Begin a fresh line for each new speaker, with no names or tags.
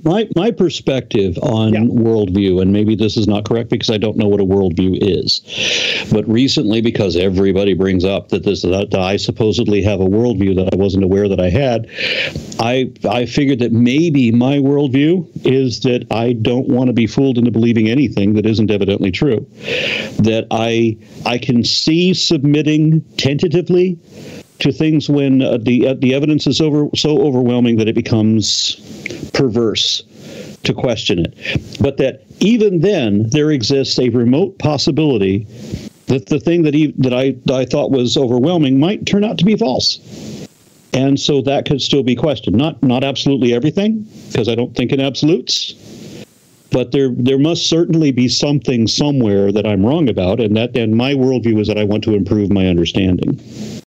my perspective on worldview, and maybe this is not correct because I don't know what a worldview is, but recently, because everybody brings up that I supposedly have a worldview that I wasn't aware that I had, I figured that maybe my worldview is that I don't want to be fooled into believing anything that isn't evidently true. That I can see submitting tentatively to things when the evidence is so overwhelming that it becomes perverse to question it. But that even then there exists a remote possibility that the thing that I thought was overwhelming might turn out to be false. And so that could still be questioned. Not absolutely everything, because I don't think in absolutes. But there must certainly be something somewhere that I'm wrong about, and my worldview is that I want to improve my understanding.